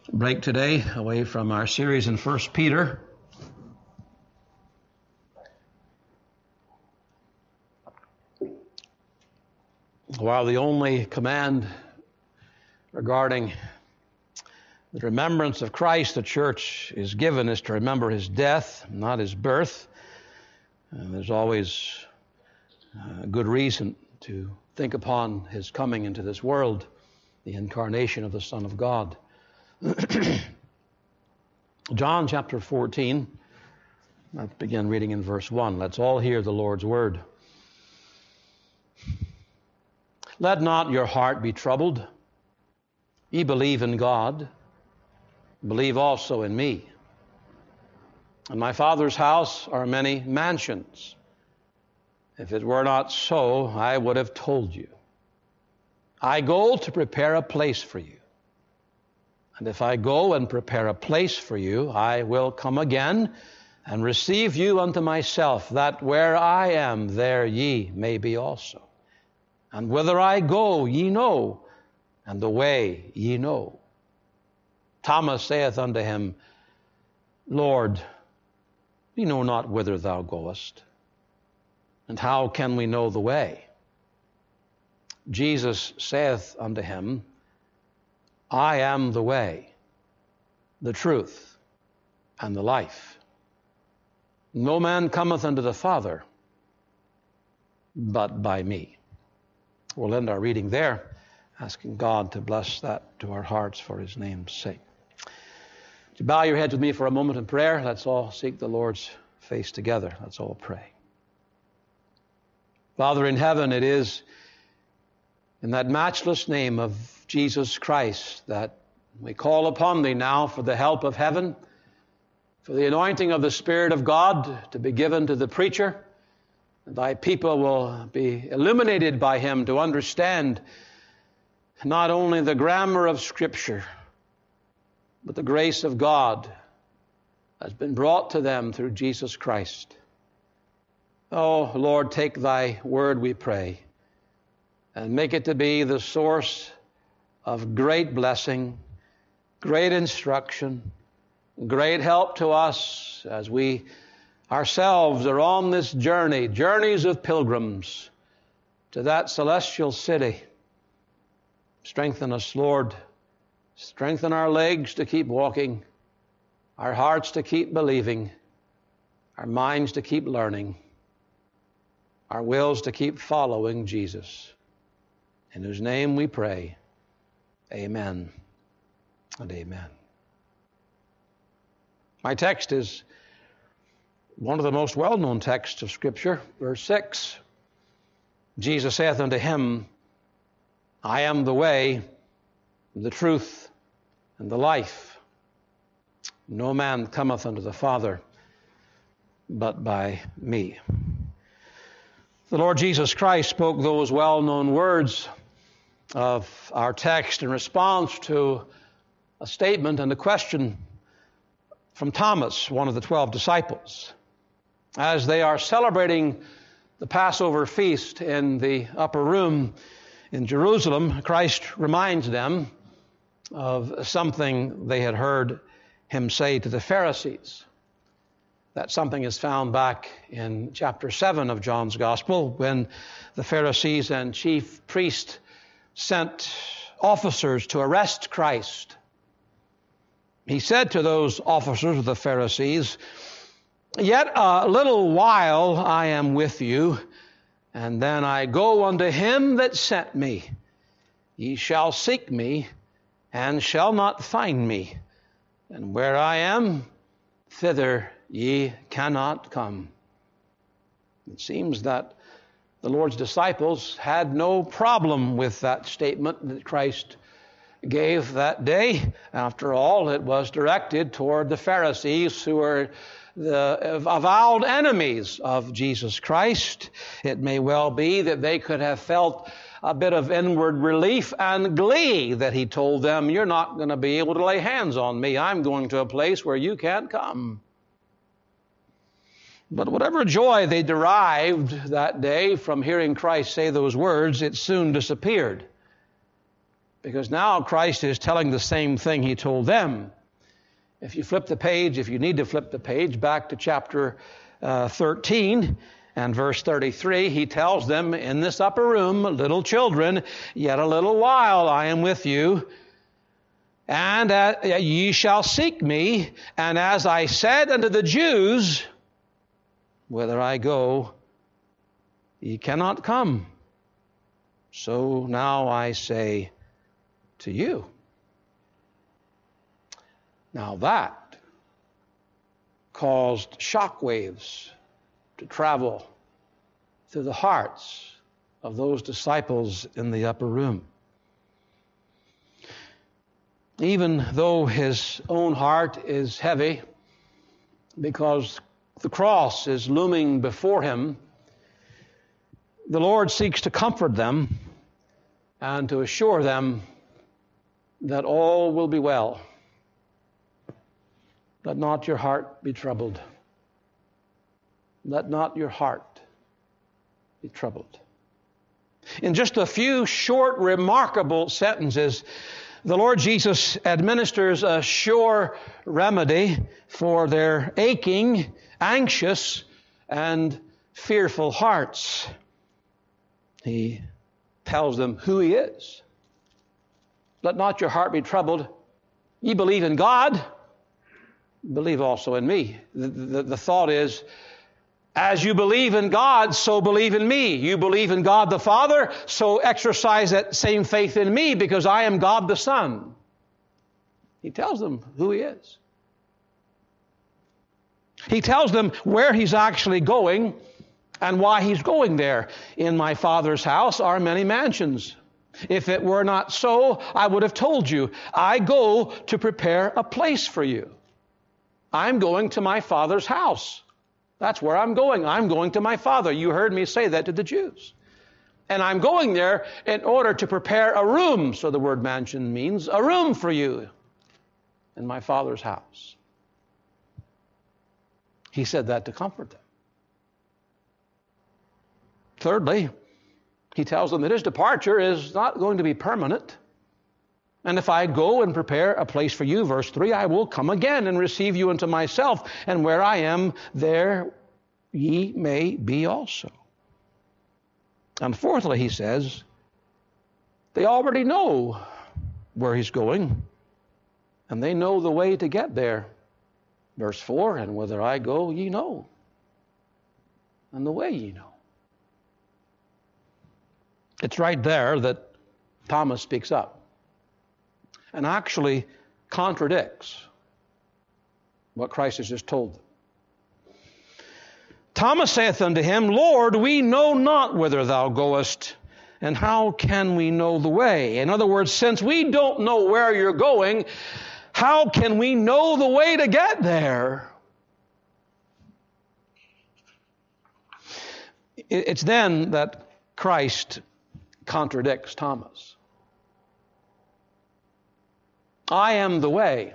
break today away from our series in 1 Peter. While the only command regarding the remembrance of Christ the church is given is to remember his death, not his birth. And there's always a good reason to think upon his coming into this world, the incarnation of the Son of God. John chapter 14, let's begin reading in verse 1. Let's all hear the Lord's word. Let not your heart be troubled. Ye believe in God, believe also in me. In my Father's house are many mansions. If it were not so, I would have told you. I go to prepare a place for you. And if I go and prepare a place for you, I will come again and receive you unto myself, that where I am, there ye may be also. And whither I go, ye know, and the way ye know. Thomas saith unto him, Lord, we know not whither thou goest, and how can we know the way? Jesus saith unto him, I am the way, the truth, and the life. No man cometh unto the Father but by me. We'll end our reading there, asking God to bless that to our hearts for his name's sake. Would you bow your heads with me for a moment in prayer? Let's all seek the Lord's face together. Let's all pray. Father in heaven, it is in that matchless name of Jesus Christ that we call upon thee now for the help of heaven, for the anointing of the Spirit of God to be given to the preacher. Thy people will be illuminated by him to understand not only the grammar of Scripture, but the grace of God has been brought to them through Jesus Christ. Oh, Lord, take thy word, we pray, and make it to be the source of great blessing, great instruction, great help to us as we ourselves are on this journey, journeys of pilgrims to that celestial city. Strengthen us, Lord. Strengthen our legs to keep walking, our hearts to keep believing, our minds to keep learning, our wills to keep following Jesus. In whose name we pray. Amen and amen. My text is one of the most well-known texts of Scripture, verse 6. Jesus saith unto him, I am the way, the truth, and the life. No man cometh unto the Father but by me. The Lord Jesus Christ spoke those well-known words of our text in response to a statement and a question from Thomas, one of the 12 disciples. As they are celebrating the Passover feast in the upper room in Jerusalem, Christ reminds them of something they had heard him say to the Pharisees. That something is found back in chapter 7 of John's Gospel, when the Pharisees and chief priests sent officers to arrest Christ. He said to those officers of the Pharisees, Yet a little while I am with you, and then I go unto him that sent me. Ye shall seek me, and shall not find me. And where I am, thither ye cannot come. It seems that the Lord's disciples had no problem with that statement that Christ gave that day. After all, it was directed toward the Pharisees, who were the avowed enemies of Jesus Christ. It may well be that they could have felt a bit of inward relief and glee that he told them, you're not going to be able to lay hands on me. I'm going to a place where you can't come. But whatever joy they derived that day from hearing Christ say those words, it soon disappeared, because now Christ is telling the same thing he told them. If you flip the page, if you need to flip the page, back to chapter 13 and verse 33, he tells them in this upper room, little children, yet a little while I am with you, and ye shall seek me, and as I said unto the Jews, whither I go, ye cannot come. So now I say to you. Now that caused shockwaves to travel through the hearts of those disciples in the upper room. Even though his own heart is heavy because the cross is looming before him, the Lord seeks to comfort them and to assure them that all will be well. Let not your heart be troubled. Let not your heart be troubled. In just a few short, remarkable sentences, the Lord Jesus administers a sure remedy for their aching, anxious, and fearful hearts. He tells them who he is. Let not your heart be troubled. Ye believe in God, believe also in me. The thought is, as you believe in God, so believe in me. You believe in God the Father, so exercise that same faith in me, because I am God the Son. He tells them who he is. He tells them where he's actually going and why he's going there. In my Father's house are many mansions. If it were not so, I would have told you. I go to prepare a place for you. I'm going to my Father's house. That's where I'm going. I'm going to my Father. You heard me say that to the Jews. And I'm going there in order to prepare a room. So the word mansion means a room for you in my Father's house. He said that to comfort them. Thirdly, he tells them that his departure is not going to be permanent. And if I go and prepare a place for you, verse 3, I will come again and receive you unto myself, and where I am, there ye may be also. And fourthly, he says, they already know where he's going, and they know the way to get there. Verse 4, and whither I go, ye know, and the way ye know. It's right there that Thomas speaks up and actually contradicts what Christ has just told them. Thomas saith unto him, Lord, we know not whither thou goest, and how can we know the way? In other words, since we don't know where you're going, how can we know the way to get there? It's then that Christ contradicts Thomas. I am the way,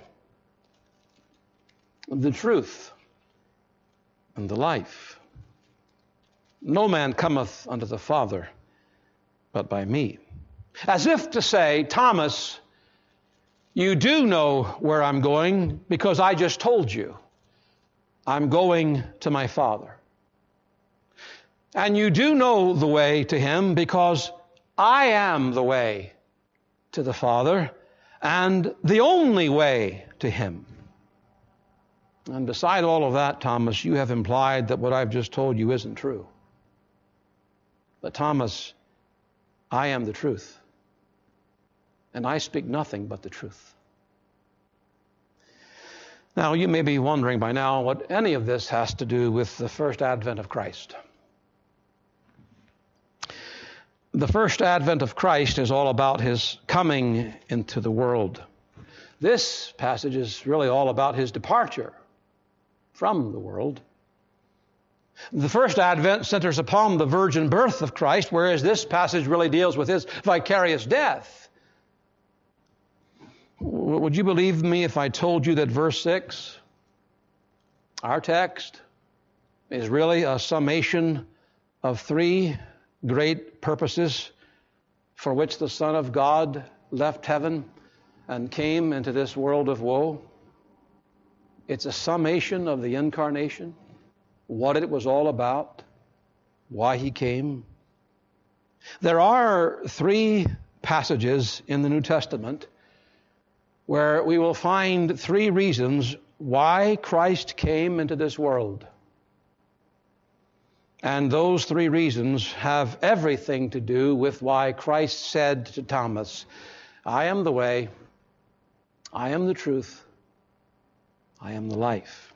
the truth, and the life. No man cometh unto the Father but by me. As if to say, Thomas, you do know where I'm going because I just told you. I'm going to my Father. And you do know the way to him because I am the way to the Father and the only way to him. And beside all of that, Thomas, you have implied that what I've just told you isn't true. But Thomas, I am the truth, and I speak nothing but the truth. Now, you may be wondering by now what any of this has to do with the first advent of Christ. The first advent of Christ is all about his coming into the world. This passage is really all about his departure from the world. The first advent centers upon the virgin birth of Christ, whereas this passage really deals with his vicarious death. Would you believe me if I told you that verse 6, our text, is really a summation of three great purposes for which the Son of God left heaven and came into this world of woe. It's a summation of the incarnation, what it was all about, why he came. There are 3 passages in the New Testament where we will find 3 reasons why Christ came into this world. And those 3 reasons have everything to do with why Christ said to Thomas, I am the way, I am the truth, I am the life.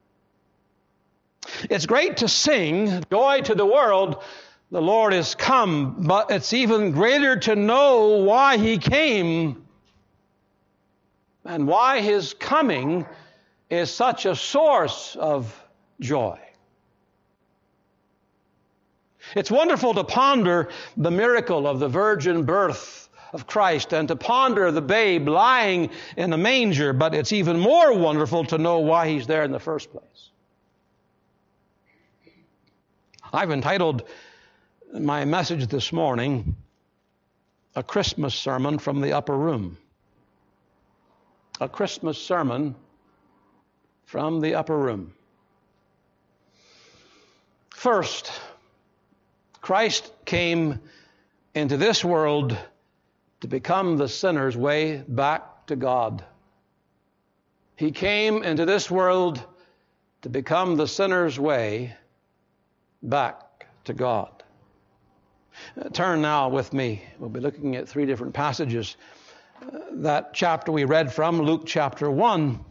It's great to sing, joy to the world, the Lord is come, but it's even greater to know why he came and why his coming is such a source of joy. It's wonderful to ponder the miracle of the virgin birth of Christ and to ponder the babe lying in a manger, but it's even more wonderful to know why he's there in the first place. I've entitled my message this morning, A Christmas Sermon from the Upper Room. A Christmas sermon from the upper room. First, Christ came into this world to become the sinner's way back to God. He came into this world to become the sinner's way back to God. Turn now with me. We'll be looking at 3 different passages. That chapter we read from, Luke chapter 1.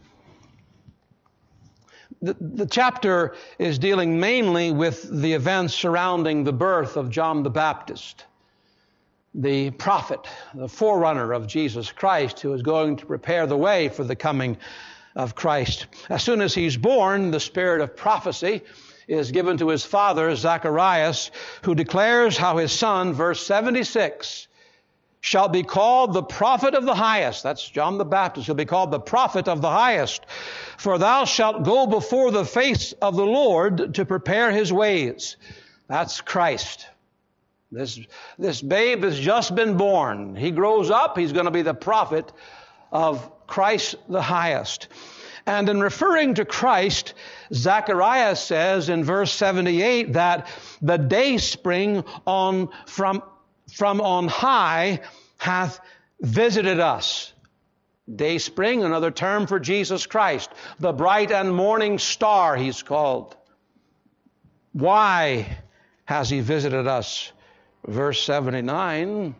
The chapter is dealing mainly with the events surrounding the birth of John the Baptist, the prophet, the forerunner of Jesus Christ, who is going to prepare the way for the coming of Christ. As soon as he's born, the spirit of prophecy is given to his father, Zacharias, who declares how his son, verse 76, shall be called the prophet of the highest. That's John the Baptist. He'll be called the prophet of the highest. For thou shalt go before the face of the Lord to prepare his ways. That's Christ. This babe has just been born. He grows up. He's going to be the prophet of Christ the highest. And in referring to Christ, Zacharias says in verse 78 that the dayspring from on high hath visited us. Dayspring, another term for Jesus Christ. The bright and morning star, he's called. Why has he visited us? Verse 79.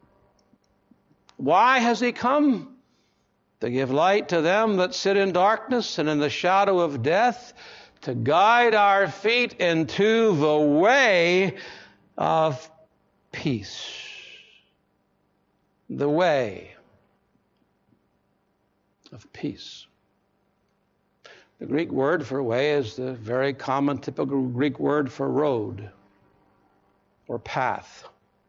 Why has he come? To give light to them that sit in darkness and in the shadow of death, to guide our feet into the way of peace. The way of peace. The Greek word for way is the very common, typical Greek word for road or path.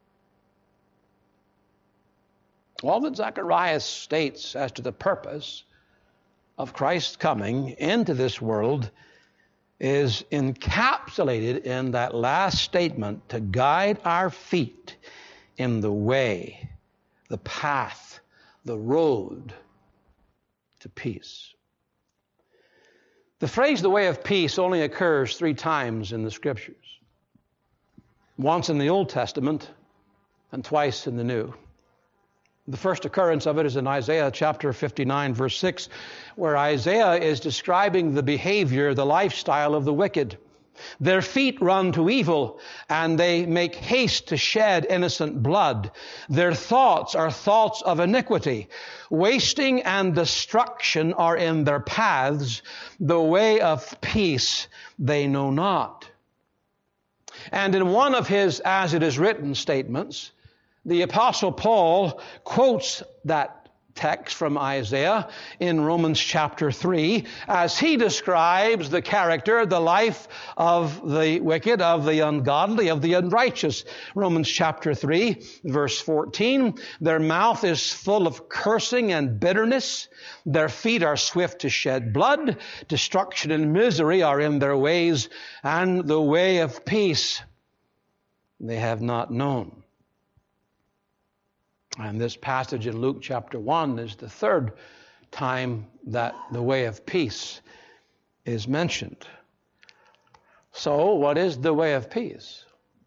All that Zacharias states as to the purpose of Christ's coming into this world is encapsulated in that last statement, to guide our feet in the way, the path, the road to peace. The phrase, the way of peace, only occurs 3 times in the Scriptures. Once in the Old Testament and twice in the New. The first occurrence of it is in Isaiah chapter 59, verse 6, where Isaiah is describing the behavior, the lifestyle of the wicked. Their feet run to evil, and they make haste to shed innocent blood. Their thoughts are thoughts of iniquity. Wasting and destruction are in their paths. The way of peace they know not. And in one of his as it is written statements, the Apostle Paul quotes that text from Isaiah in Romans chapter 3 as he describes the character, the life of the wicked, of the ungodly, of the unrighteous. Romans chapter 3, verse 14, their mouth is full of cursing and bitterness. Their feet are swift to shed blood. Destruction and misery are in their ways, and the way of peace they have not known. And this passage in Luke chapter 1 is the third time that the way of peace is mentioned. So, what is the way of peace?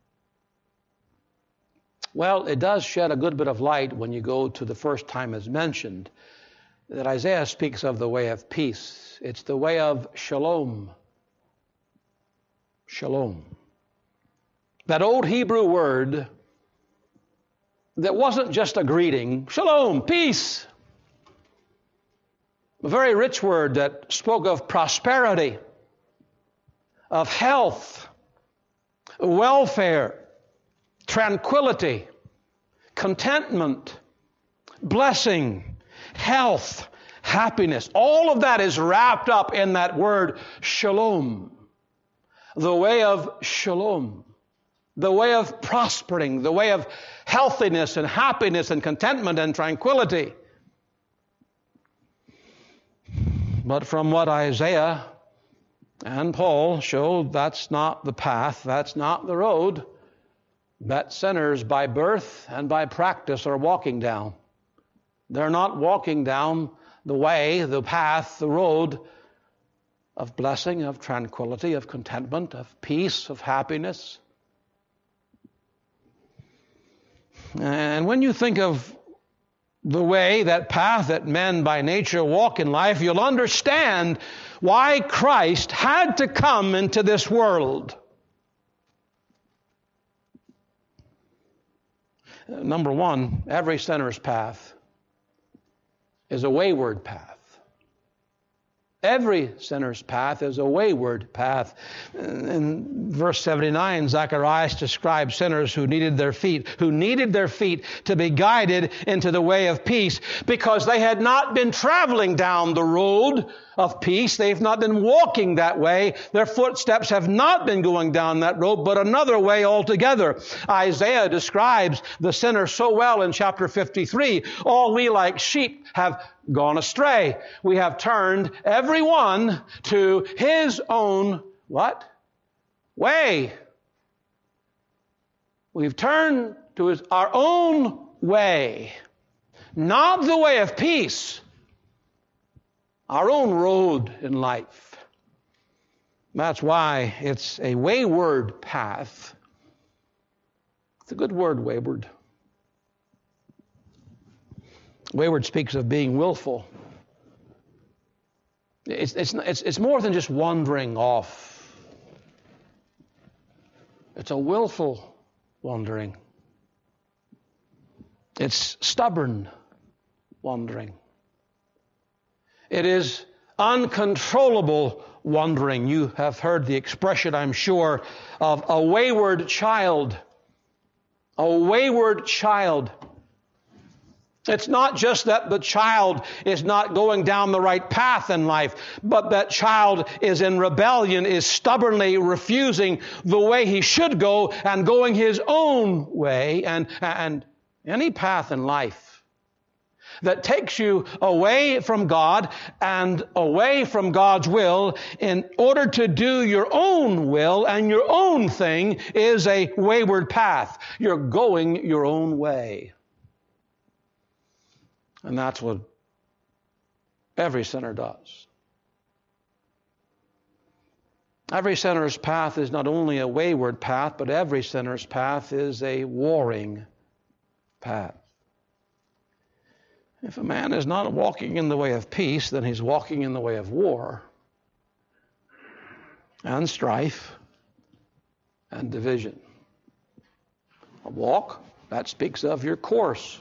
Well, it does shed a good bit of light when you go to the first time it's mentioned, that Isaiah speaks of the way of peace. It's the way of shalom. Shalom. That old Hebrew word that wasn't just a greeting, shalom, peace. A very rich word that spoke of prosperity, of health, welfare, tranquility, contentment, blessing, health, happiness. All of that is wrapped up in that word shalom. The way of shalom. The way of prospering. The way of healthiness and happiness and contentment and tranquility. But from what Isaiah and Paul show, that's not the path, that's not the road that sinners by birth and by practice are walking down. They're not walking down the way, the path, the road of blessing, of tranquility, of contentment, of peace, of happiness. And when you think of the way, that path that men by nature walk in life, you'll understand why Christ had to come into this world. Number one, every sinner's path is a wayward path. Every sinner's path is a wayward path. In verse 79, Zacharias describes sinners who needed their feet to be guided into the way of peace because they had not been traveling down the road of peace. They've not been walking that way. Their footsteps have not been going down that road, but another way altogether. Isaiah describes the sinner so well in chapter 53. All we like sheep have gone astray. We have turned every one to his own, what? Way. We've turned to our own way. Not the way of peace. Our own road in life. That's why it's a wayward path. It's a good word, wayward. Wayward speaks of being willful. It's more than just wandering off. It's a willful wandering. It's stubborn wandering. It is uncontrollable wandering. You have heard the expression, I'm sure, of a wayward child. A wayward child. It's not just that the child is not going down the right path in life, but that child is in rebellion, is stubbornly refusing the way he should go and going his own way. And any path in life that takes you away from God and away from God's will in order to do your own will and your own thing is a wayward path. You're going your own way. And that's what every sinner does. Every sinner's path is not only a wayward path, but every sinner's path is a warring path. If a man is not walking in the way of peace, then he's walking in the way of war and strife and division. A walk, that speaks of your course.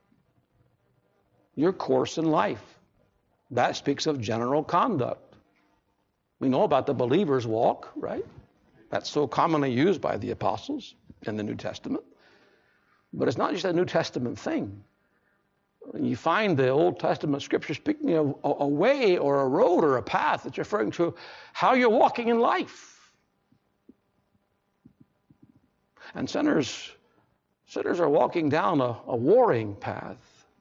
Your course in life. That speaks of general conduct. We know about the believer's walk, right? That's so commonly used by the apostles in the New Testament. But it's not just a New Testament thing. You find the Old Testament scripture speaking of a way or a road or a path. It's referring to how you're walking in life. And sinners are walking down a warring path.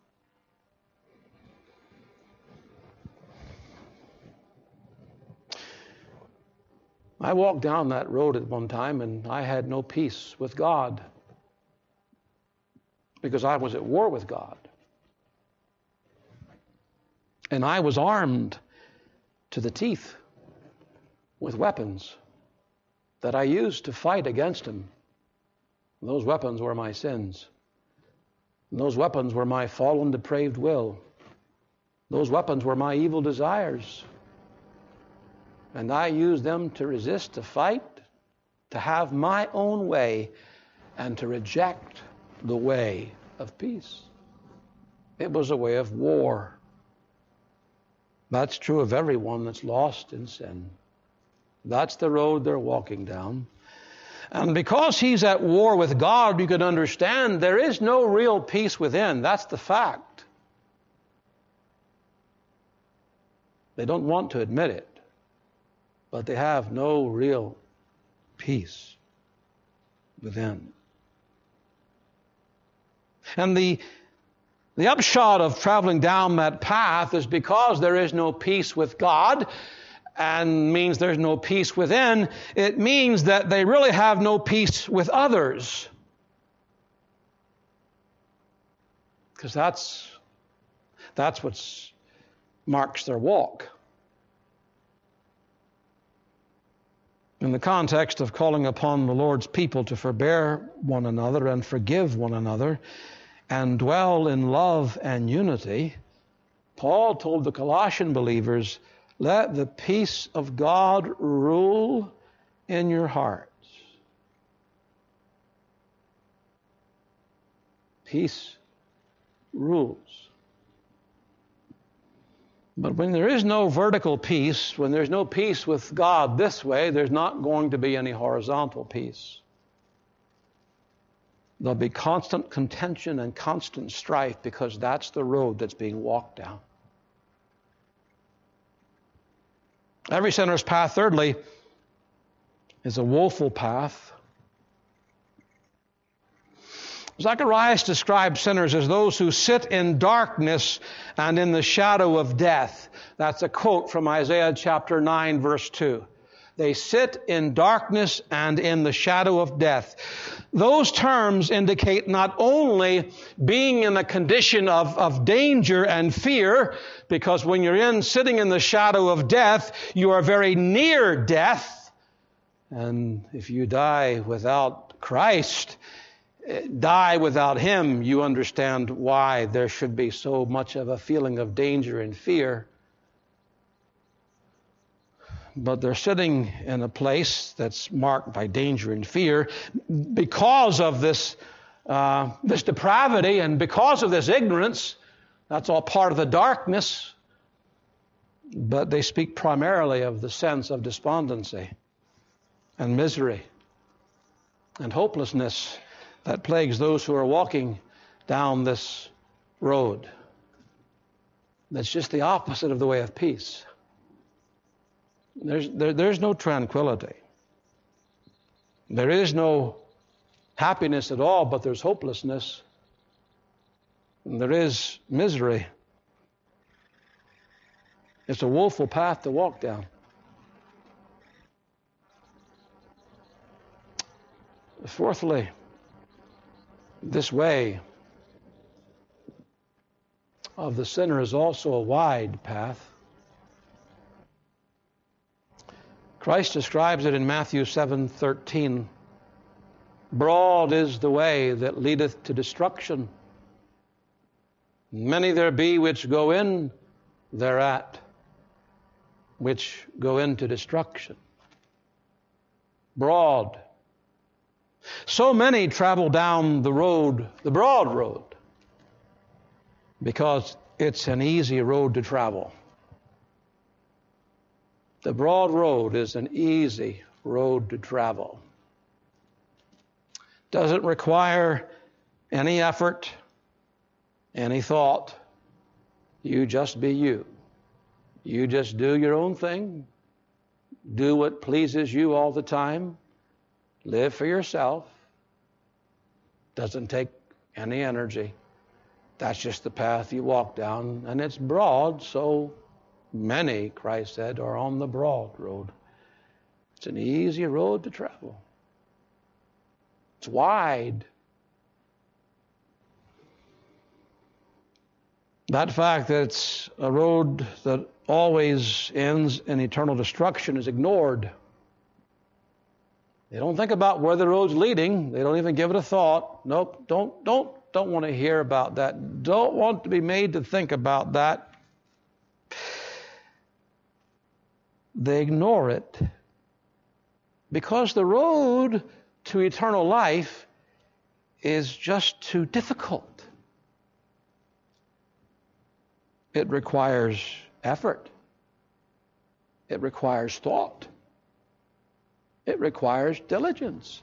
I walked down that road at one time and I had no peace with God. because I was at war with God. And I was armed to the teeth with weapons that I used to fight against him. Those weapons were my sins. And those weapons were my fallen, depraved will. Those weapons were my evil desires. And I used them to resist, to fight, to have my own way, and to reject the way of peace. It was a way of war. That's true of everyone that's lost in sin. That's the road they're walking down. And because he's at war with God, you can understand there is no real peace within. That's the fact. They don't want to admit it, but they have no real peace within. And the upshot of traveling down that path is because there is no peace with God, and means there's no peace within, it means that they really have no peace with others. Because that's what marks their walk. In the context of calling upon the Lord's people to forbear one another and forgive one another and dwell in love and unity, Paul told the Colossian believers, let the peace of God rule in your hearts. Peace rules. But when there is no vertical peace, when there's no peace with God this way, there's not going to be any horizontal peace. There'll be constant contention and constant strife because that's the road that's being walked down. Every sinner's path, thirdly, is a woeful path. Zacharias describes sinners as those who sit in darkness and in the shadow of death. That's a quote from Isaiah chapter 9, verse 2. They sit in darkness and in the shadow of death. Those terms indicate not only being in a condition of danger and fear, because when you're sitting in the shadow of death, you are very near death. And if you die without Christ, die without Him, you understand why there should be so much of a feeling of danger and fear. But they're sitting in a place that's marked by danger and fear because of this depravity and because of this ignorance. That's all part of the darkness. But they speak primarily of the sense of despondency and misery and hopelessness that plagues those who are walking down this road. That's just the opposite of the way of peace. There's no tranquility. There is no happiness at all, but there's hopelessness. And there is misery. It's a woeful path to walk down. Fourthly, this way of the sinner is also a wide path. Christ describes it in Matthew 7:13. Broad is the way that leadeth to destruction. Many there be which go in thereat, which go into destruction. Broad. So many travel down the road, the broad road, because it's an easy road to travel. The broad road is an easy road to travel. Doesn't require any effort, any thought. You just be you. You just do your own thing. Do what pleases you all the time. Live for yourself. Doesn't take any energy. That's just the path you walk down, and it's broad, so many, Christ said, are on the broad road. It's an easy road to travel. It's wide. That fact that it's a road that always ends in eternal destruction is ignored. They don't think about where the road's leading. They don't even give it a thought. Nope, don't want to hear about that. Don't want to be made to think about that. They ignore it because the road to eternal life is just too difficult. It requires effort. It requires thought. It requires diligence.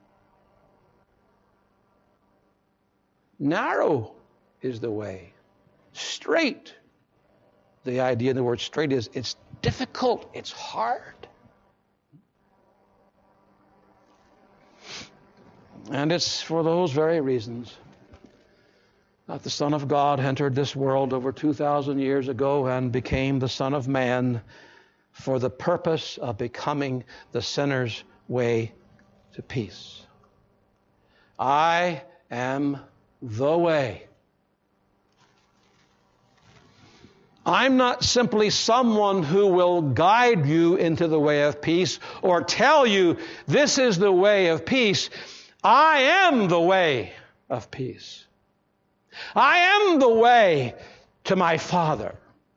Narrow is the way. Straight. The idea in the word straight is it's difficult. It's hard. And it's for those very reasons that the Son of God entered this world over 2,000 years ago and became the Son of Man for the purpose of becoming the sinner's way to peace. I am the way. I'm not simply someone who will guide you into the way of peace or tell you this is the way of peace. I am the way of peace. I am the way to my Father.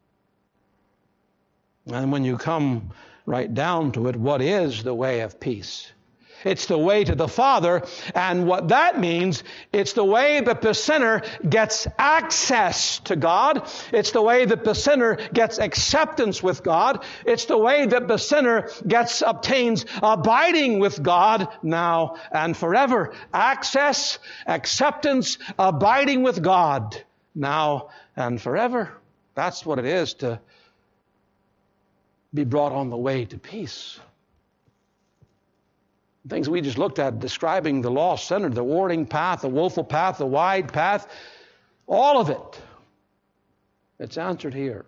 And when you come right down to it, what is the way of peace? It's the way to the Father, and what that means, it's the way that the sinner gets access to God. It's the way that the sinner gets acceptance with God. It's the way that the sinner obtains abiding with God now and forever. Access, acceptance, abiding with God now and forever. That's what it is to be brought on the way to peace. Things we just looked at describing the lost sinner, the warding path, the woeful path, the wide path, all of it. It's answered here.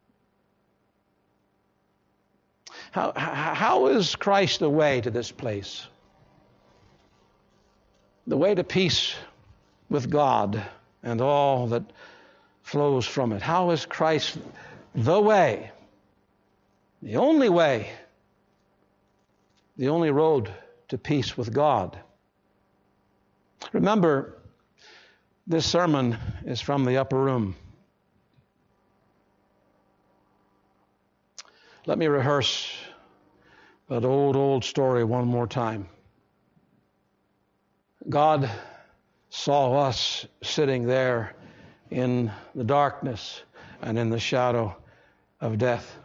How is Christ the way to this place? The way to peace with God and all that flows from it. How is Christ the way? The only way, the only road to peace with God. Remember, this sermon is from the upper room. Let me rehearse that old story one more time. God saw us sitting there in the darkness and in the shadow of death.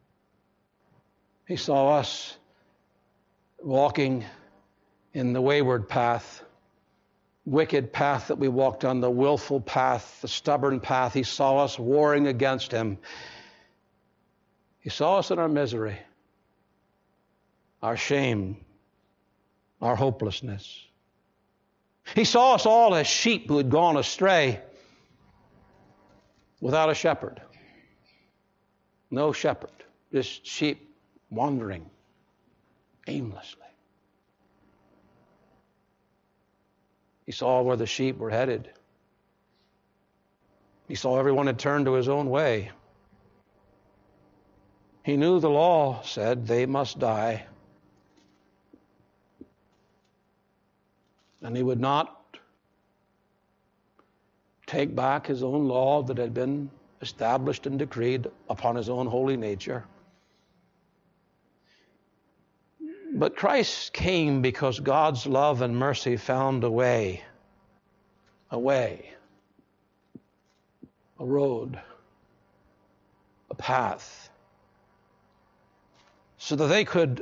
He saw us walking in the wayward path, wicked path that we walked on, the willful path, the stubborn path. He saw us warring against Him. He saw us in our misery, our shame, our hopelessness. He saw us all as sheep who had gone astray without a shepherd. No shepherd, just sheep wandering aimlessly. He saw where the sheep were headed. He saw everyone had turned to his own way. He knew the law said they must die. And he would not take back his own law that had been established and decreed upon his own holy nature. But Christ came because God's love and mercy found a way, a road, a path, so that they could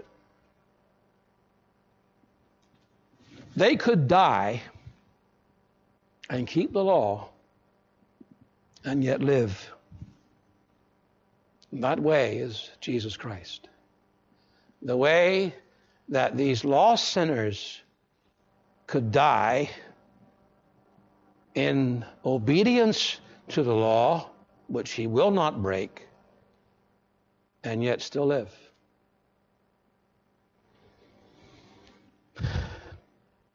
die and keep the law and yet live. That way is Jesus Christ. The way that these lost sinners could die in obedience to the law, which He will not break, and yet still live.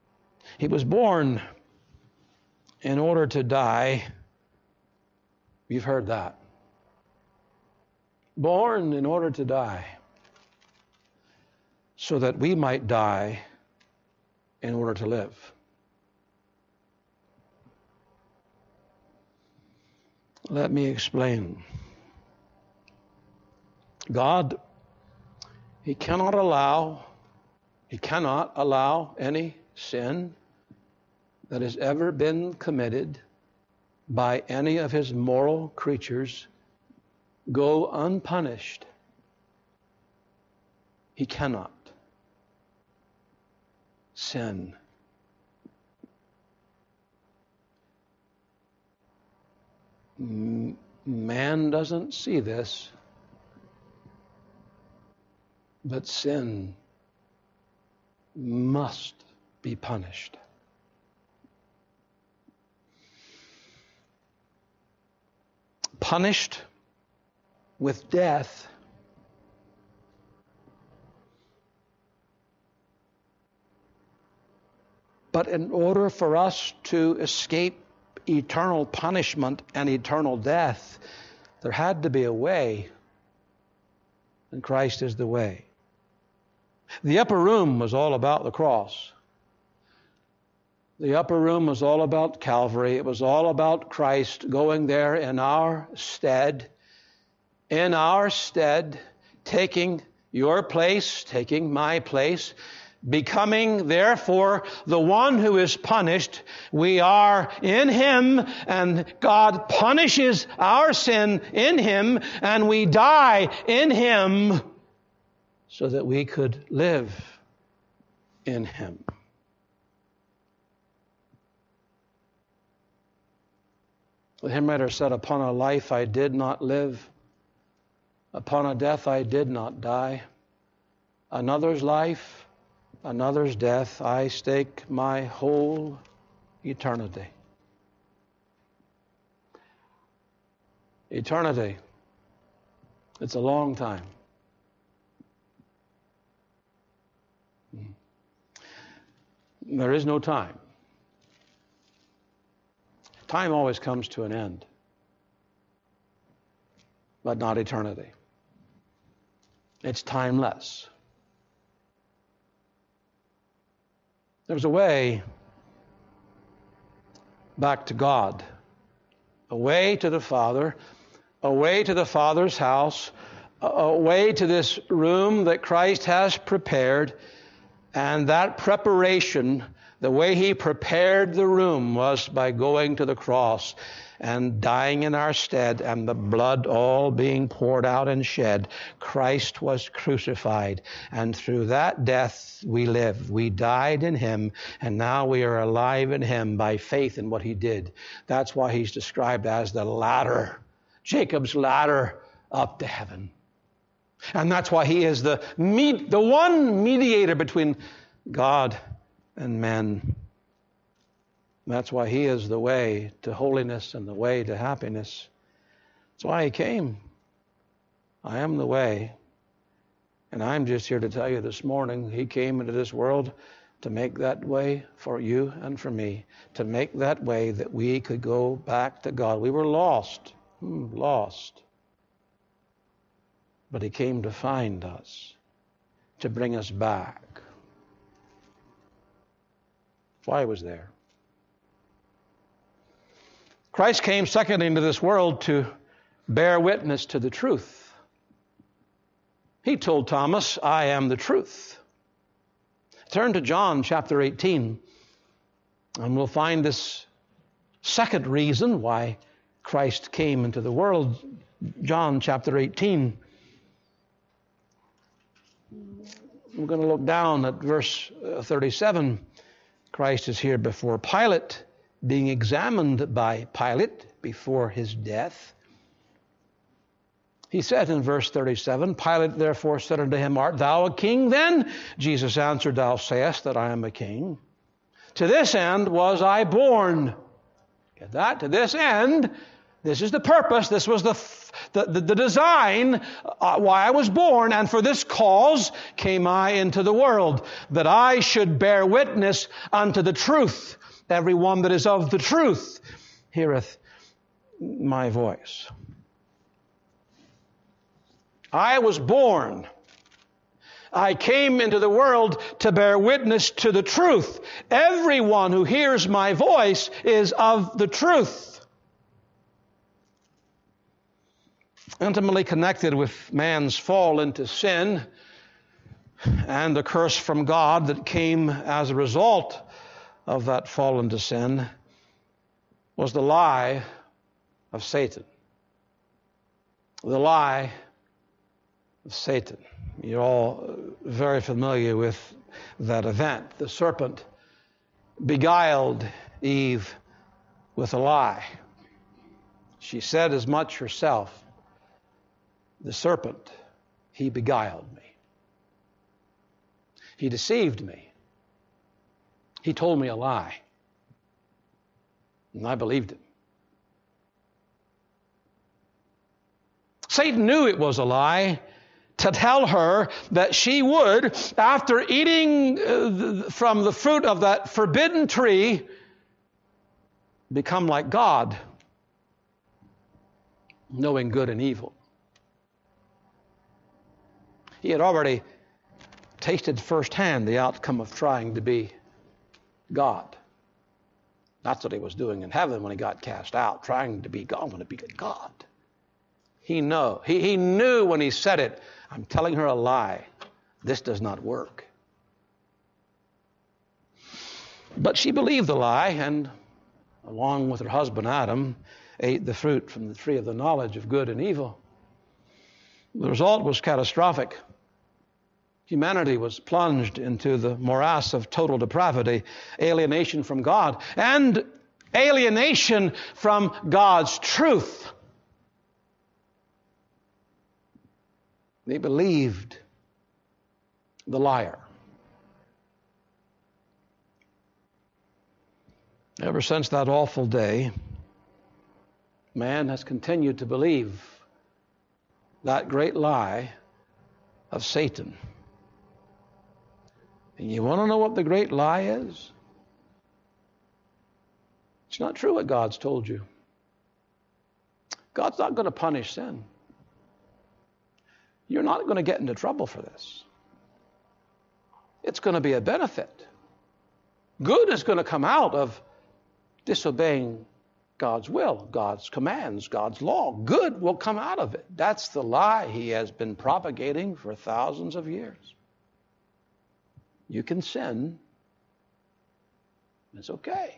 He was born in order to die You've heard that. Born in order to die, so that we might die in order to live. Let me explain. God, He cannot allow any sin that has ever been committed by any of His moral creatures go unpunished. He cannot. Sin. Man doesn't see this, but sin must be punished. Punished with death. But in order for us to escape eternal punishment and eternal death, there had to be a way, and Christ is the way. The upper room was all about the cross. The upper room was all about Calvary. It was all about Christ going there in our stead, taking your place, taking my place, becoming, therefore, the one who is punished. We are in Him, and God punishes our sin in Him, and we die in Him so that we could live in Him. The hymn writer said, "Upon a life I did not live, upon a death I did not die. Another's life, another's death, I stake my whole eternity." Eternity. It's a long time. There is no time. Time always comes to an end, but not eternity. It's timeless. There's a way back to God, a way to the Father, a way to the Father's house, a way to this room that Christ has prepared. And that preparation, the way He prepared the room, was by going to the cross and dying in our stead, and the blood all being poured out and shed. Christ was crucified, and through that death we live. We died in Him, and now we are alive in Him by faith in what He did. That's why He's described as the ladder, Jacob's ladder up to heaven. And that's why He is the one mediator between God and men. That's why He is the way to holiness and the way to happiness. That's why He came. I am the way. And I'm just here to tell you this morning, He came into this world to make that way for you and for me, to make that way that we could go back to God. We were lost. But He came to find us, to bring us back. That's why He was there. Christ came secondly into this world to bear witness to the truth. He told Thomas, "I am the truth." Turn to John chapter 18, and we'll find this second reason why Christ came into the world. John chapter 18. We're going to look down at verse 37. Christ is here before Pilate, being examined by Pilate before his death. He said in verse 37, Pilate therefore said unto him, Art thou a king then? Jesus answered, Thou sayest that I am a king. To this end was I born. Get that? To this end. This is the purpose. This was the design why I was born. And for this cause came I into the world, that I should bear witness unto the truth. Everyone that is of the truth heareth my voice. I was born. I came into the world to bear witness to the truth. Everyone who hears my voice is of the truth. Intimately connected with man's fall into sin and the curse from God that came as a result of that fall into sin was the lie of Satan. The lie of Satan. You're all very familiar with that event. The serpent beguiled Eve with a lie. She said as much herself. The serpent, he beguiled me. He deceived me. He told me a lie. And I believed him. Satan knew it was a lie to tell her that she would, after eating from the fruit of that forbidden tree, become like God, knowing good and evil. He had already tasted firsthand the outcome of trying to be God. That's what he was doing in heaven when he got cast out, trying to be God. I want to be God. He knew when he said it, I'm telling her a lie. This does not work. But she believed the lie and, along with her husband Adam, ate the fruit from the tree of the knowledge of good and evil. The result was catastrophic. Humanity was plunged into the morass of total depravity, alienation from God, and alienation from God's truth. They believed the liar. Ever since that awful day, man has continued to believe that great lie of Satan. And you want to know what the great lie is? It's not true what God's told you. God's not going to punish sin. You're not going to get into trouble for this. It's going to be a benefit. Good is going to come out of disobeying God's will, God's commands, God's law. Good will come out of it. That's the lie he has been propagating for thousands of years. You can sin. It's okay.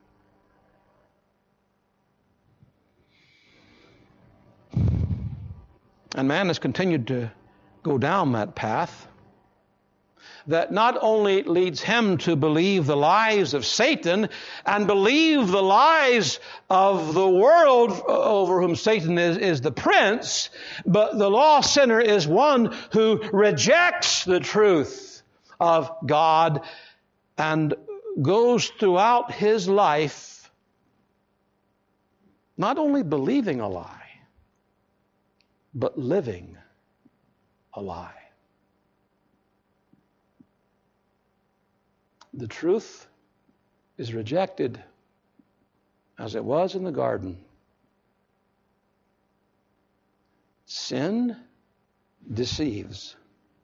And man has continued to go down that path that not only leads him to believe the lies of Satan and believe the lies of the world over whom Satan is the prince, but the lost sinner is one who rejects the truth of God and goes throughout his life not only believing a lie, but living a lie. The truth is rejected as it was in the garden. Sin deceives.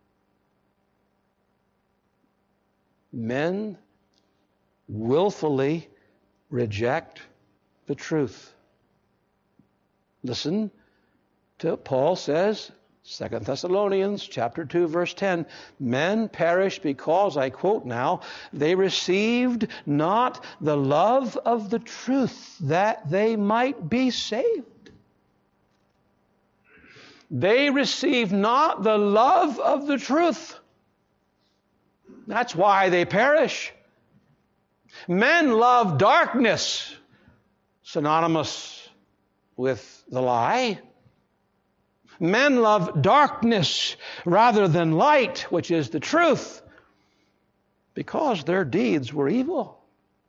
Men willfully reject the truth. Listen to Paul says, 2 Thessalonians chapter 2, verse 10, men perish because, I quote now, they received not the love of the truth that they might be saved. They received not the love of the truth. That's why they perish. Men love darkness, synonymous with the lie. Men love darkness rather than light, which is the truth, because their deeds were evil.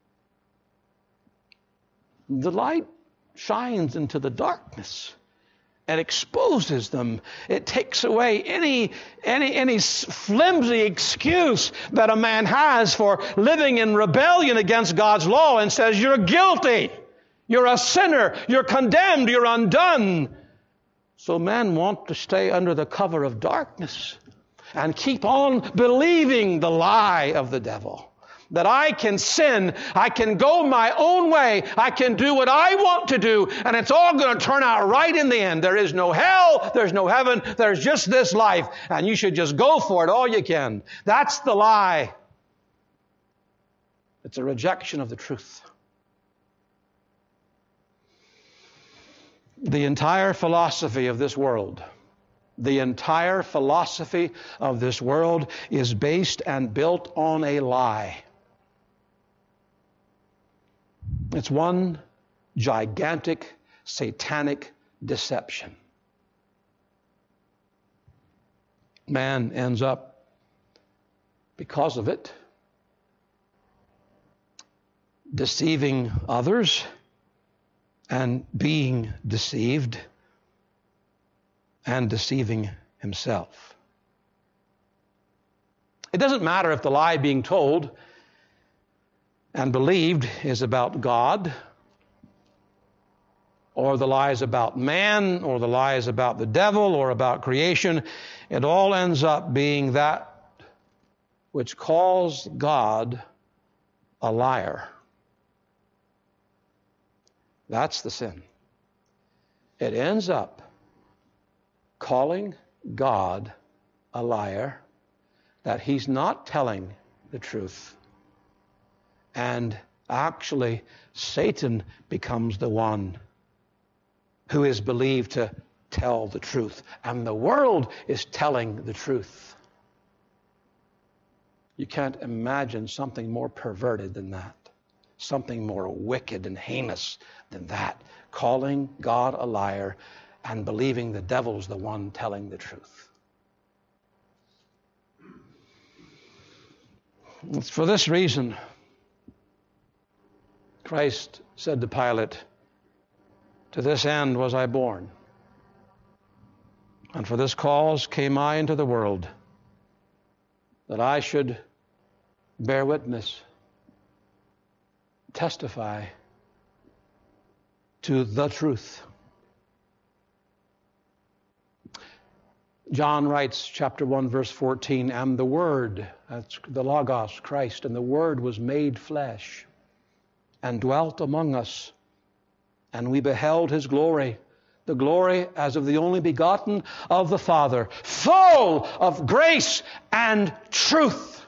The light shines into the darkness and exposes them. It takes away any flimsy excuse that a man has for living in rebellion against God's law and says, you're guilty. You're a sinner. You're condemned. You're undone. So men want to stay under the cover of darkness and keep on believing the lie of the devil. That I can sin, I can go my own way, I can do what I want to do, and it's all going to turn out right in the end. There is no hell, there's no heaven, there's just this life, and you should just go for it all you can. That's the lie. It's a rejection of the truth. The entire philosophy of this world, is based and built on a lie. It's one gigantic satanic deception. Man ends up, because of it, deceiving others and being deceived and deceiving himself. It doesn't matter if the lie being told and believed is about God, or the lie is about man, or the lie is about the devil, or about creation. It all ends up being that which calls God a liar. That's the sin. It ends up calling God a liar, that He's not telling the truth. And actually, Satan becomes the one who is believed to tell the truth. And the world is telling the truth. You can't imagine something more perverted than that. Something more wicked and heinous than that. Calling God a liar and believing the devil's the one telling the truth. It's for this reason Christ said to Pilate, "To this end was I born, and for this cause came I into the world, that I should bear witness, testify to the truth." John writes, chapter 1, verse 14, "And the Word," that's the Logos, Christ, "and the Word was made flesh, and dwelt among us, and we beheld His glory, the glory as of the only begotten of the Father, full of grace and truth."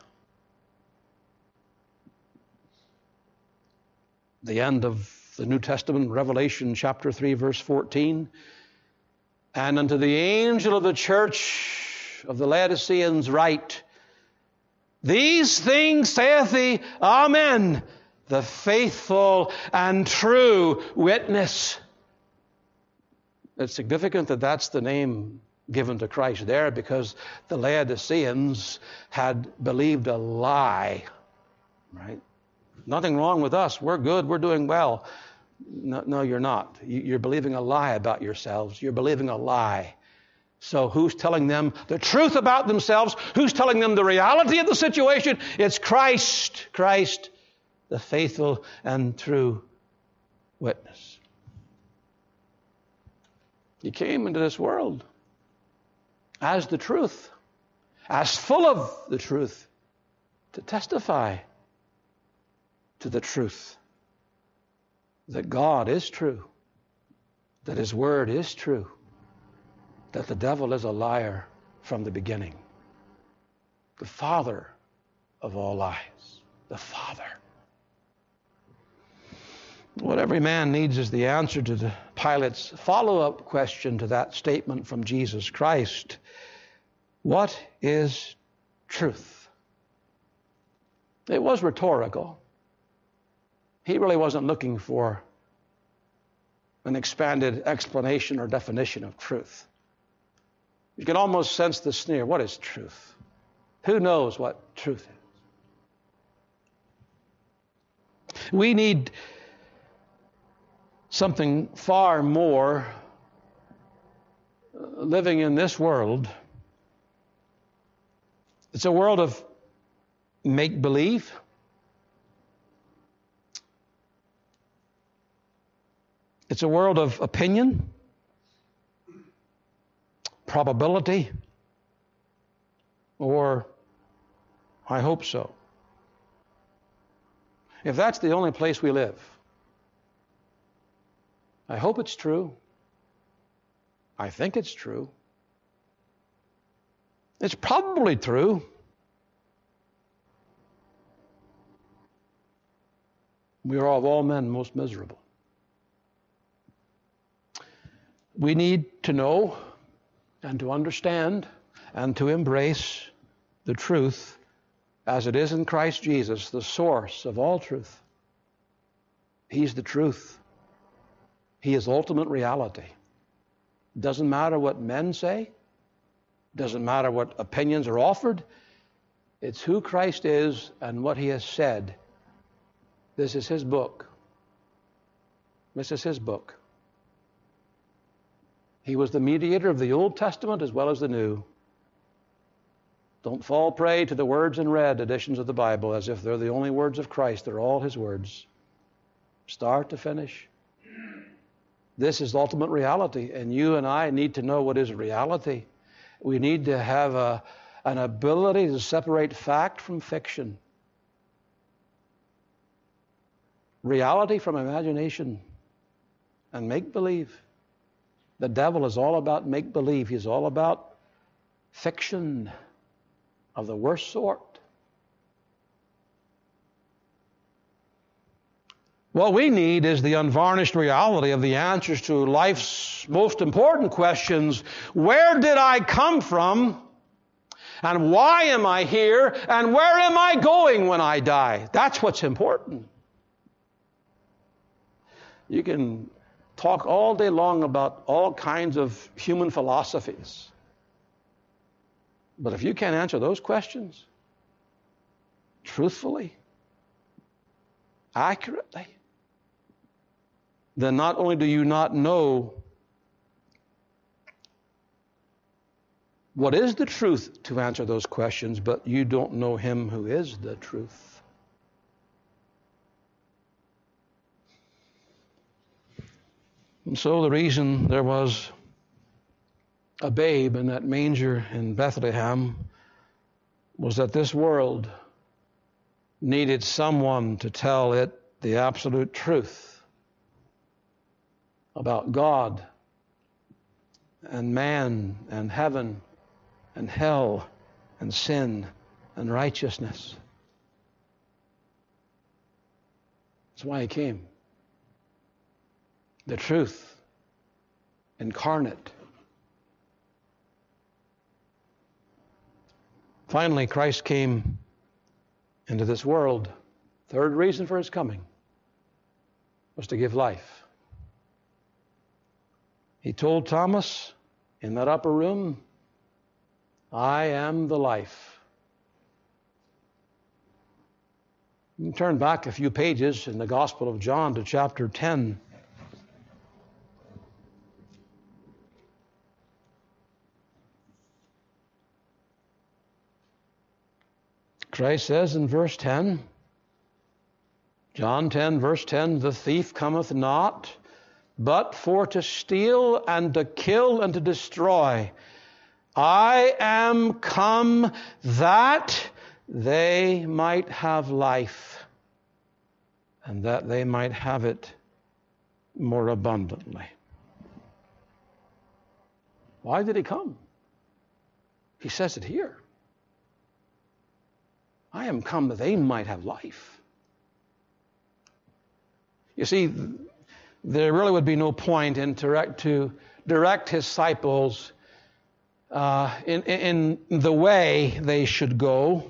The end of the New Testament, Revelation chapter 3, verse 14, "And unto the angel of the church of the Laodiceans write, These things saith he, Amen, the faithful and true witness." It's significant that that's the name given to Christ there, because the Laodiceans had believed a lie, right? Nothing wrong with us. We're good. We're doing well. No, you're not. You're believing a lie about yourselves. You're believing a lie. So who's telling them the truth about themselves? Who's telling them the reality of the situation? It's Christ. Christ, the faithful and true witness. He came into this world as the truth, as full of the truth, to testify to the truth that God is true, that His Word is true, that the devil is a liar from the beginning. The father of all lies. The Father. What every man needs is the answer to Pilate's follow-up question to that statement from Jesus Christ. What is truth? It was rhetorical. He really wasn't looking for an expanded explanation or definition of truth. You can almost sense the sneer. What is truth? Who knows what truth is? We need something far more living in this world. It's a world of make-believe. It's a world of opinion, probability, or I hope so. If that's the only place we live, I hope it's true. I think it's true. It's probably true. We are of all men most miserable. We need to know and to understand and to embrace the truth as it is in Christ Jesus, the source of all truth. He's the truth. He is ultimate reality. Doesn't matter what men say. Doesn't matter what opinions are offered. It's who Christ is and what he has said. This is his book. This is his book. He was the mediator of the Old Testament as well as the New. Don't fall prey to the words in red editions of the Bible as if they're the only words of Christ. They're all his words. Start to finish. This is ultimate reality, and you and I need to know what is reality. We need to have an ability to separate fact from fiction. Reality from imagination and make-believe. The devil is all about make-believe. He's all about fiction of the worst sort. What we need is the unvarnished reality of the answers to life's most important questions. Where did I come from? And why am I here? And where am I going when I die? That's what's important. You can talk all day long about all kinds of human philosophies. But if you can't answer those questions truthfully, accurately, then not only do you not know what is the truth to answer those questions, but you don't know him who is the truth. And so the reason there was a babe in that manger in Bethlehem was that this world needed someone to tell it the absolute truth about God and man and heaven and hell and sin and righteousness. That's why he came. The truth incarnate. Finally, Christ came into this world. Third reason for his coming was to give life. He told Thomas in that upper room, I am the life. You can turn back a few pages in the Gospel of John to chapter 10. Christ says in verse 10, John 10, verse 10, the thief cometh not, but for to steal and to kill and to destroy. I am come that they might have life, and that they might have it more abundantly. Why did he come? He says it here. I am come that they might have life. You see, there really would be no point in to direct his disciples in the way they should go,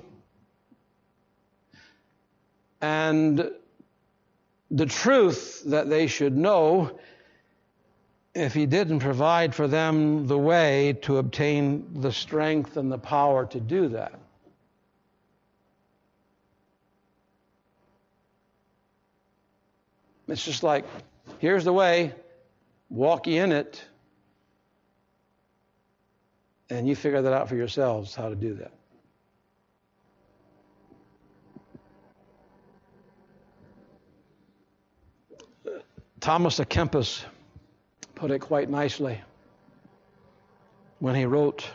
and the truth that they should know, if he didn't provide for them the way to obtain the strength and the power to do that. It's just like, here's the way, walk ye in it, and you figure that out for yourselves, how to do that. Thomas à Kempis put it quite nicely when he wrote,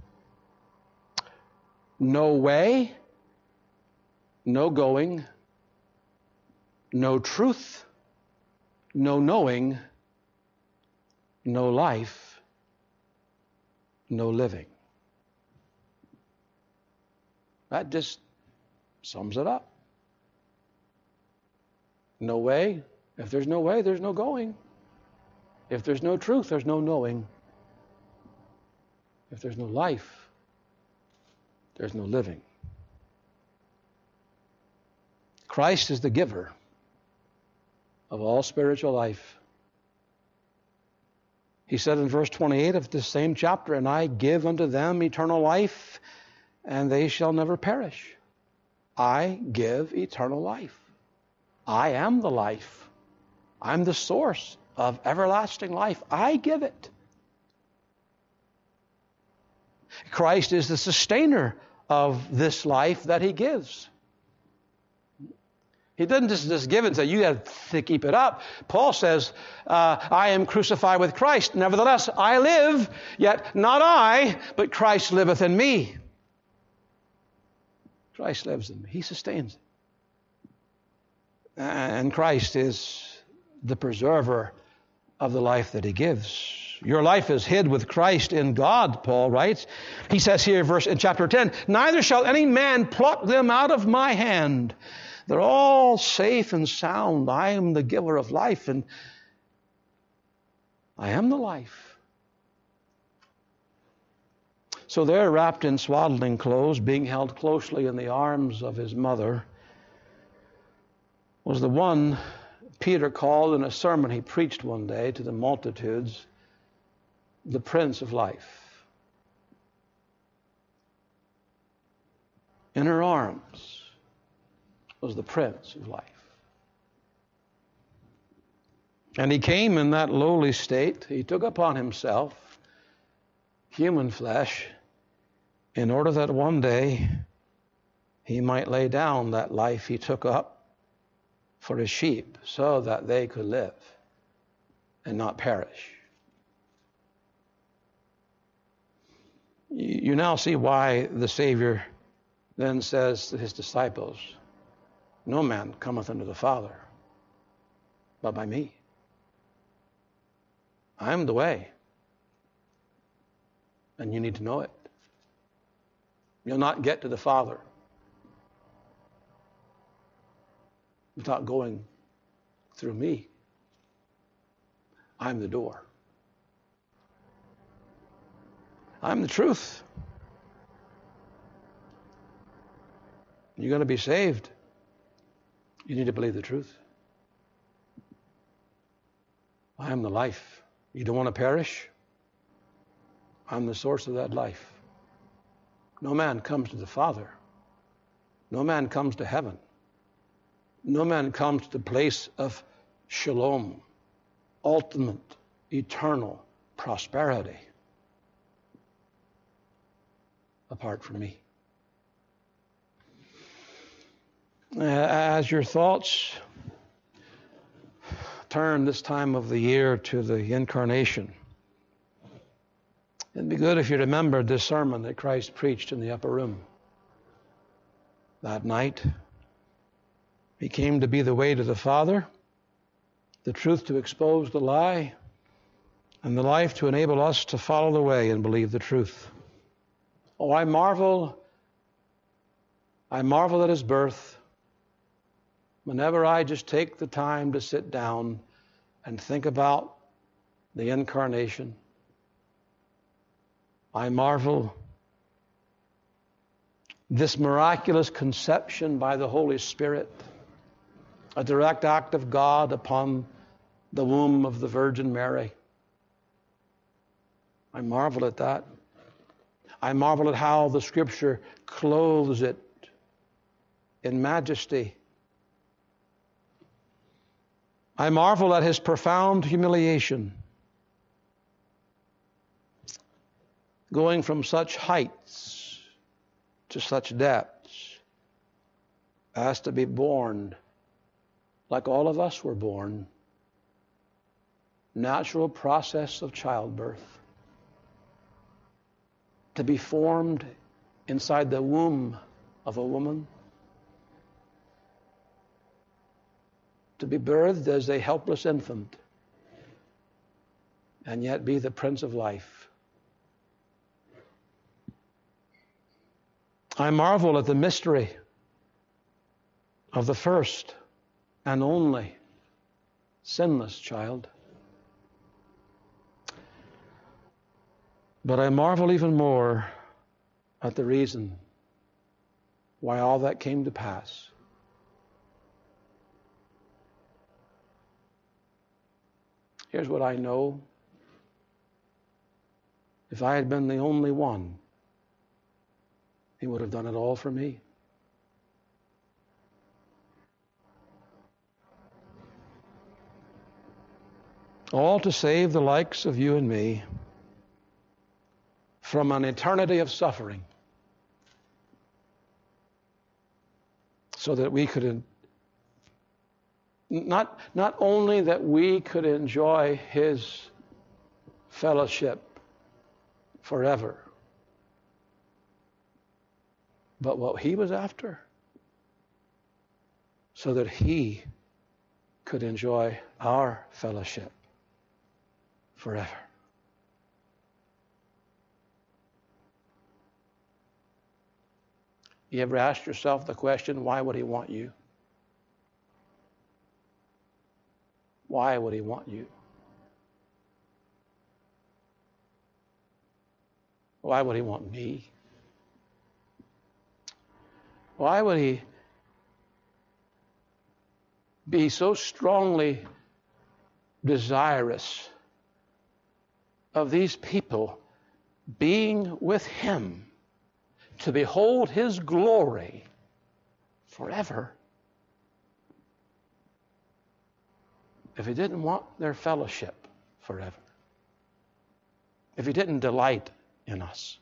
"No way, no going, no truth, no knowing, no life, no living." That just sums it up. No way. If there's no way, there's no going. If there's no truth, there's no knowing. If there's no life, there's no living. Christ is the giver of all spiritual life. He said in verse 28 of this same chapter, "And I give unto them eternal life, and they shall never perish." I give eternal life. I am the life. I'm the source of everlasting life. I give it. Christ is the sustainer of this life that he gives. He doesn't just give it and say, you have to keep it up. Paul says, I am crucified with Christ. Nevertheless, I live, yet not I, but Christ liveth in me. Christ lives in me. He sustains it. And Christ is the preserver of the life that he gives. Your life is hid with Christ in God, Paul writes. He says here in chapter 10, "Neither shall any man pluck them out of my hand." They're all safe and sound. I am the giver of life, and I am the life. So there, wrapped in swaddling clothes, being held closely in the arms of his mother, was the one Peter called in a sermon he preached one day to the multitudes, the Prince of Life. In her arms was the Prince of Life. And he came in that lowly state. He took upon himself human flesh in order that one day he might lay down that life he took up for his sheep so that they could live and not perish. You now see why the Savior then says to his disciples, "No man cometh unto the Father but by me. I am the way, and you need to know it. You'll not get to the Father without going through me. I'm the door. I'm the truth. You're going to be saved. You need to believe the truth. I am the life. You don't want to perish? I'm the source of that life. No man comes to the Father. No man comes to heaven. No man comes to the place of shalom, ultimate, eternal prosperity, apart from me. As your thoughts turn this time of the year to the incarnation, it'd be good if you remembered this sermon that Christ preached in the upper room that night. He came to be the way to the Father, the truth to expose the lie, and the life to enable us to follow the way and believe the truth. Oh, I marvel at his birth whenever I just take the time to sit down and think about the incarnation. I marvel this miraculous conception by the Holy Spirit, a direct act of God upon the womb of the Virgin Mary. I marvel at that. I marvel at how the Scripture clothes it in majesty. I marvel at his profound humiliation, going from such heights to such depths as to be born like all of us were born natural process of childbirth, to be formed inside the womb of a woman, to be birthed as a helpless infant, and yet be the Prince of Life. I marvel at the mystery of the first and only sinless child. But I marvel even more at the reason why all that came to pass. Here's what I know. If I had been the only one, He would have done it all for me. All to save the likes of you and me from an eternity of suffering, so that we could not only that we could enjoy His fellowship forever, but what He was after, so that He could enjoy our fellowship forever. You ever asked yourself the question, why would He want you? Why would He want you? Why would He want me? Why would He be so strongly desirous of these people being with Him, to behold His glory forever, if He didn't want their fellowship forever? If He didn't delight in us?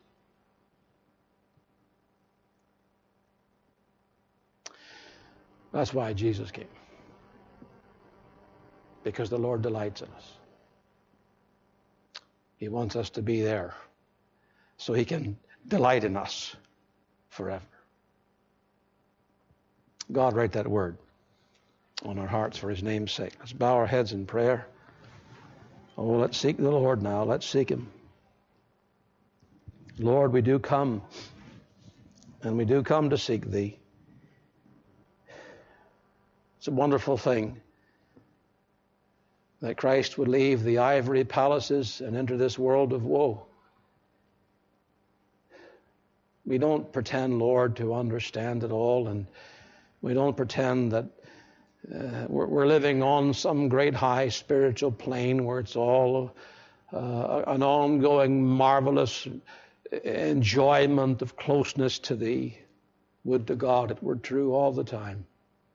That's why Jesus came. Because the Lord delights in us. He wants us to be there so He can delight in us forever. God, write that word on our hearts for His name's sake. Let's bow our heads in prayer. Oh, let's seek the Lord now. Let's seek Him. Lord, we do come, and we do come to seek Thee. It's a wonderful thing that Christ would leave the ivory palaces and enter this world of woe. We don't pretend, Lord, to understand it all, and we don't pretend that we're living on some great high spiritual plane where it's all an ongoing marvelous enjoyment of closeness to Thee. Would to God it were true all the time.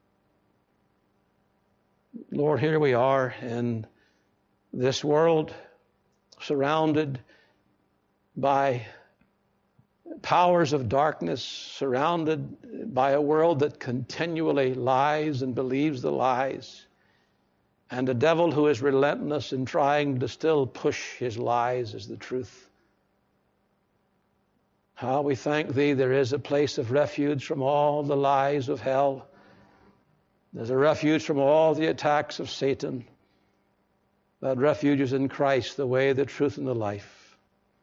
Lord, here we are in this world, surrounded by powers of darkness, surrounded by a world that continually lies and believes the lies, and a devil who is relentless in trying to still push his lies as the truth. How we thank Thee there is a place of refuge from all the lies of hell. There's a refuge from all the attacks of Satan. That refuge is in Christ, the way, the truth, and the life.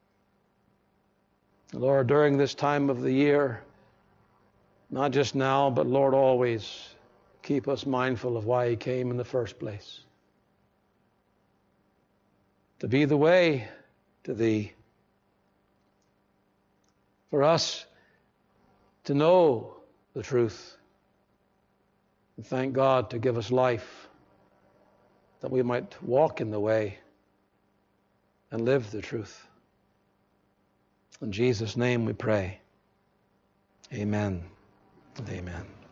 Lord, during this time of the year, not just now, but Lord, always keep us mindful of why He came in the first place. To be the way to Thee. For us to know the truth. And thank God to give us life, that we might walk in the way and live the truth. In Jesus' name we pray. Amen and amen.